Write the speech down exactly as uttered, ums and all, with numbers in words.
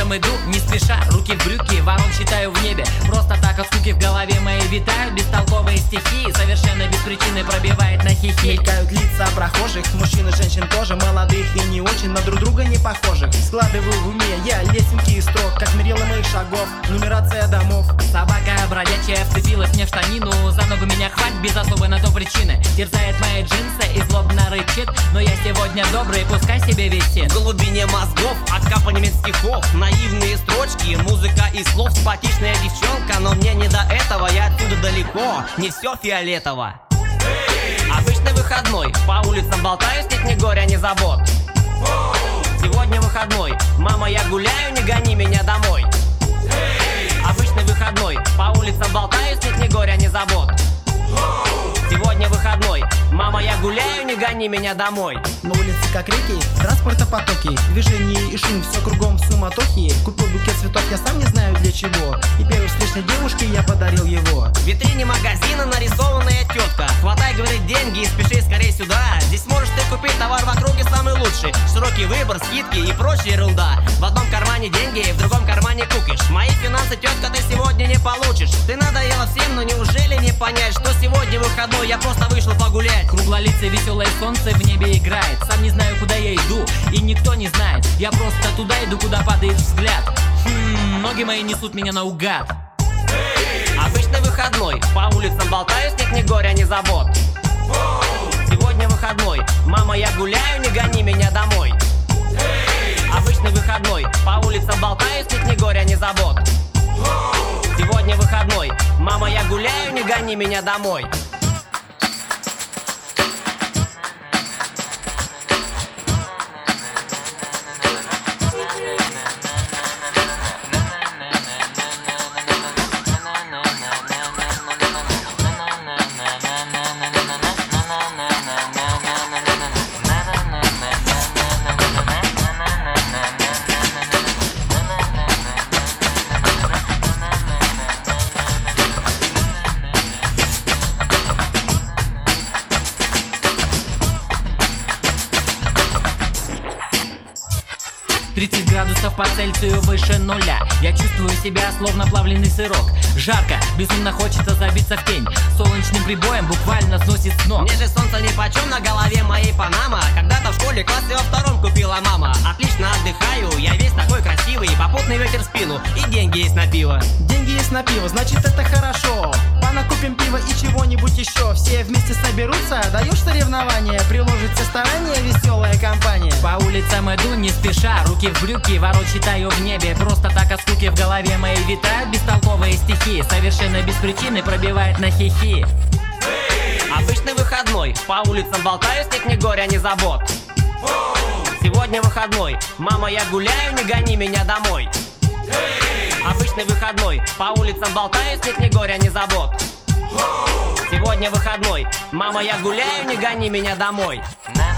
улицам иду, не спеша, руки в брюки, ворон считаю в небе. Просто так от скуки в голове моей витают бестолковые стихи, совершенно без причины пробивает на хихи. Мелькают лица прохожих, мужчин и женщин тоже, молодых и не очень, на друг друга не похожих. Складываю в уме я лесенки из строк, как мерила моих шагов, нумерация домов. Собака бродячая вцепилась мне в штанину, за ногу меня хватит без особой на то причины. Терзает мои джинсы и злобно рычит, но я сегодня добрый, пускай себе висит. В глубине мозгов откапыванием стихов, наивные строчки, музыка и слов, симпатичная девчонка, но мне не до этого, я отсюда далеко, не все фиолетово. Обычный выходной, по улицам болтаюсь, нет ни горя, ни забот. Сегодня выходной, мама, я гуляю, не гони меня домой. Обычный выходной, по улицам болтаюсь, нет ни горя, ни забот. Сегодня выходной, мама, я гуляю, не гони меня домой. На улице как реки, транспортопотоки, движение и шум, все кругом в суматохе. Купил букет цветов, я сам не знаю для чего, и первой встречной девушке я подарил его. В витрине магазина нарисованная тетка, хватай, говорит, деньги и спеши скорее сюда. Здесь можешь ты купить товар в округе самый лучший, широкий выбор, скидки и прочая ерунда. В одном кармане деньги, в другом кармане кукиш. Мои финансы, тетка, ты сегодня не получишь. Ты надоела всем, но неужели не понять, что сегодня выходной, я просто вышла погулять. Круглолицее веселое солнце в небе играет, сам не знаю, куда я иду, и никто не знает. Я просто туда иду, куда падает взгляд. Хм, ноги мои несут меня наугад. Обычный выходной, по улицам болтаюсь, нет ни горя, ни забот. Сегодня выходной, мама, я гуляю, не гони меня домой. Обычный выходной, по улицам болтаюсь, нет ни горя, ни забот. Сегодня выходной, мама, я гуляю, не гони меня домой. тридцать градусов по Цельсию выше нуля. Я чувствую себя словно плавленый сырок. Жарко, безумно хочется забиться в тень. Солнечным прибоем буквально сносит с ног. Мне же солнце нипочем, на голове моей панама. Когда-то в школе классе во втором купила мама. Отлично отдыхаю, я весь такой красивый. Попутный ветер в спину и деньги есть на пиво. Деньги есть на пиво, значит это хорошо. Понакупим пиво и чего-нибудь еще. Все вместе соберутся, даешь соревнования, приложится старание, веселая компания. По улицам иду не спеша, руки в брюки, ворот считаю в небе. Просто так от скуки в голове моей витают бестолковые стихи, совершенно без причины пробивает на хихи. Обычный выходной, по улицам болтаюсь, нет ни горя, ни забот. Сегодня выходной, мама, я гуляю, не гони меня домой. Обычный выходной, по улицам болтаюсь, нет ни горя, ни забот. Сегодня выходной, мама, я гуляю, не гони меня домой.